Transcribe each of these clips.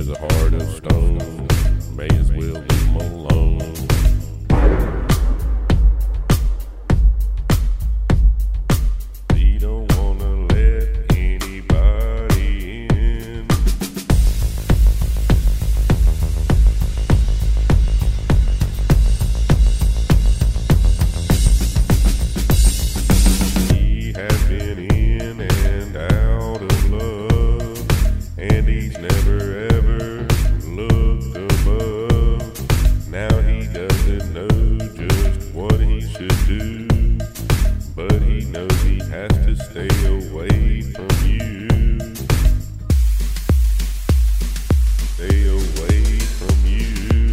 has a heart of stone. May as well leave him alone. He don't wanna let anybody in. He has been in and out of love, and he's never ever looked above. Now he doesn't know just what he should do, but he knows he has to stay away from you. Stay away from you.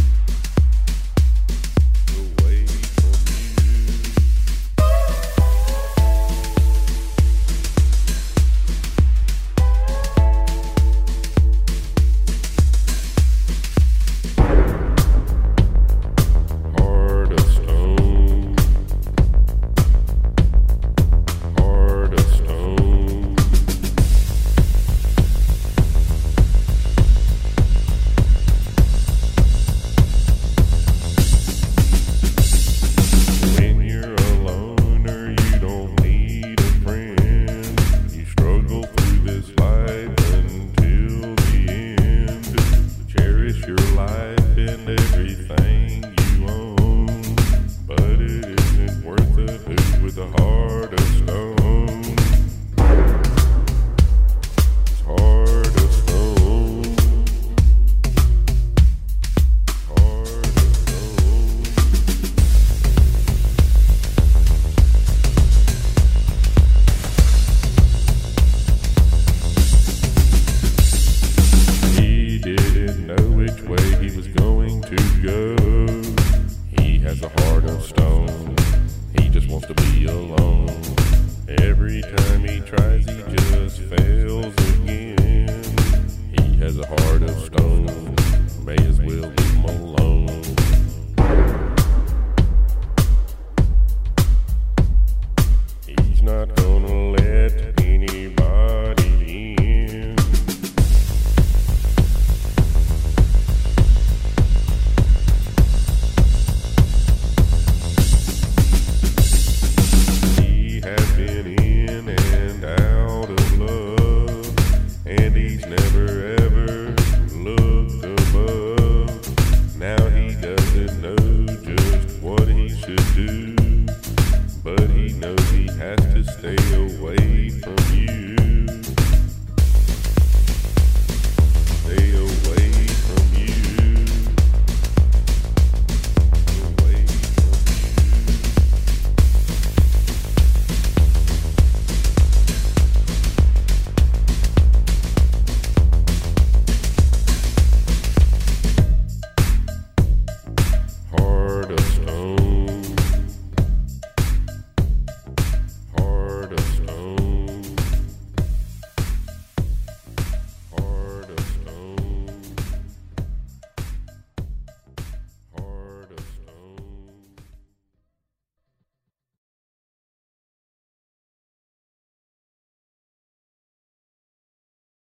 Away from you. Heart of stone. Heart of stone. When you're alone or you don't need a friend, you struggle through this life until the end. Cherish your life and everything you own, but it isn't worth it who's with a heart of stone. Heart of stone. Heart of stone. He didn't know which way he was going to go. He has a heart of stone. He just wants to be alone. Every time he tries, he just fails again. He has a heart of stone. May as well leave him alone. He's not gonna let anybody in. He has been in and out of love, and he's never